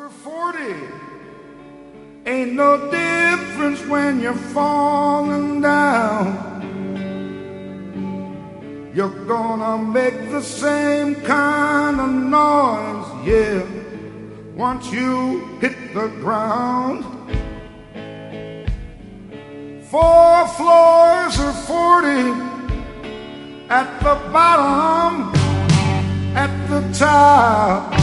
40, ain't no difference when you're falling down. You're gonna make the same kind of noise, yeah, once you hit the ground. 4 floors or 40, at the bottom, at the top.